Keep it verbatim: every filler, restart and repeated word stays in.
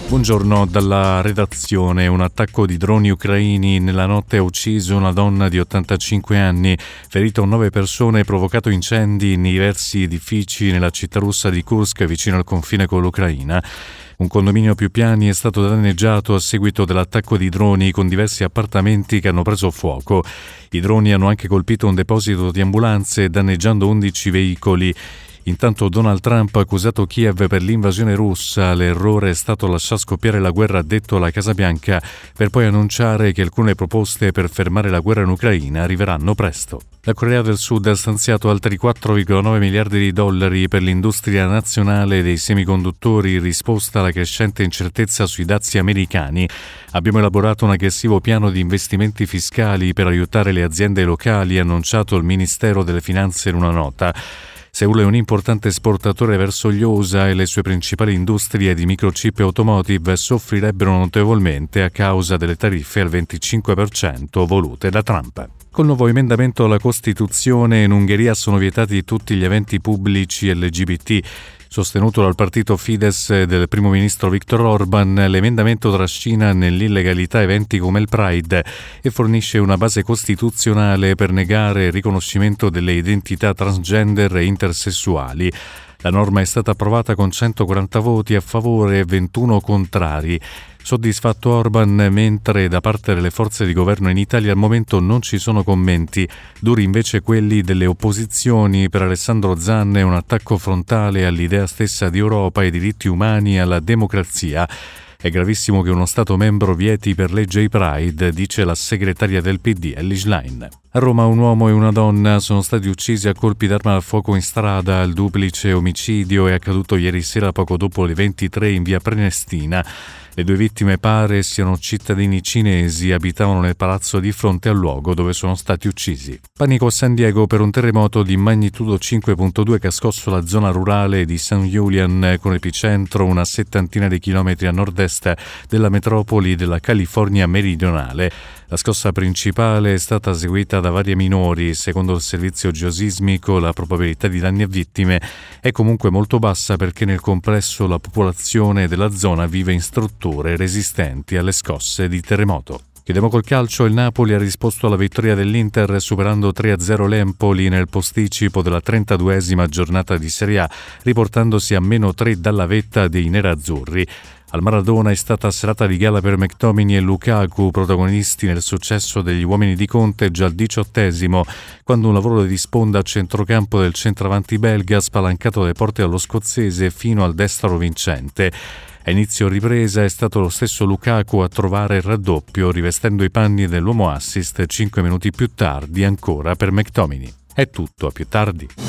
Buongiorno dalla redazione. Un attacco di droni ucraini nella notte ha ucciso una donna di ottantacinque anni, ferito nove persone e provocato incendi in diversi edifici nella città russa di Kursk, vicino al confine con l'Ucraina. Un condominio a più piani è stato danneggiato a seguito dell'attacco di droni, con diversi appartamenti che hanno preso fuoco. I droni hanno anche colpito un deposito di ambulanze, danneggiando undici veicoli. Intanto Donald Trump ha accusato Kiev per l'invasione russa. L'errore è stato lasciar scoppiare la guerra, ha detto alla Casa Bianca, per poi annunciare che alcune proposte per fermare la guerra in Ucraina arriveranno presto. La Corea del Sud ha stanziato altri quattro virgola nove miliardi di dollari per l'industria nazionale dei semiconduttori in risposta alla crescente incertezza sui dazi americani. Abbiamo elaborato un aggressivo piano di investimenti fiscali per aiutare le aziende locali, ha annunciato il Ministero delle Finanze in una nota. Seul è un importante esportatore verso gli U S A e le sue principali industrie di microchip e automotive soffrirebbero notevolmente a causa delle tariffe al venticinque per cento volute da Trump. Col nuovo emendamento alla Costituzione in Ungheria sono vietati tutti gli eventi pubblici L G B T. Sostenuto dal partito Fidesz del primo ministro Viktor Orban, l'emendamento trascina nell'illegalità eventi come il Pride e fornisce una base costituzionale per negare il riconoscimento delle identità transgender e intersessuali. La norma è stata approvata con centoquaranta voti a favore e ventuno contrari. Soddisfatto Orban, mentre da parte delle forze di governo in Italia al momento non ci sono commenti, duri invece quelli delle opposizioni. Per Alessandro Zan è un attacco frontale all'idea stessa di Europa, ai diritti umani e alla democrazia. È gravissimo che uno Stato membro vieti per legge i Pride, dice la segretaria del P D, Elly Schlein. A Roma un uomo e una donna sono stati uccisi a colpi d'arma da fuoco in strada. Il duplice omicidio è accaduto ieri sera poco dopo le ventitré in via Prenestina. Le due vittime pare siano cittadini cinesi, abitavano nel palazzo di fronte al luogo dove sono stati uccisi. Panico a San Diego per un terremoto di magnitudo cinque virgola due che ha scosso la zona rurale di San Julian, con epicentro una settantina di chilometri a nord-est della metropoli della California meridionale. La scossa principale è stata seguita da varie minori. Secondo il servizio geosismico, la probabilità di danni e vittime è comunque molto bassa perché nel complesso la popolazione della zona vive in strutture resistenti alle scosse di terremoto. Chiudiamo col calcio. Il Napoli ha risposto alla vittoria dell'Inter superando tre a zero l'Empoli nel posticipo della trentaduesima giornata di Serie A, riportandosi a meno tre dalla vetta dei nerazzurri. Al Maradona è stata serata di gala per McTominay e Lukaku, protagonisti nel successo degli uomini di Conte già al diciottesimo, quando un lavoro di sponda a centrocampo del centravanti belga ha spalancato le porte allo scozzese fino al destro vincente. A inizio ripresa è stato lo stesso Lukaku a trovare il raddoppio, rivestendo i panni dell'uomo assist cinque minuti più tardi ancora per McTominay. È tutto, a più tardi.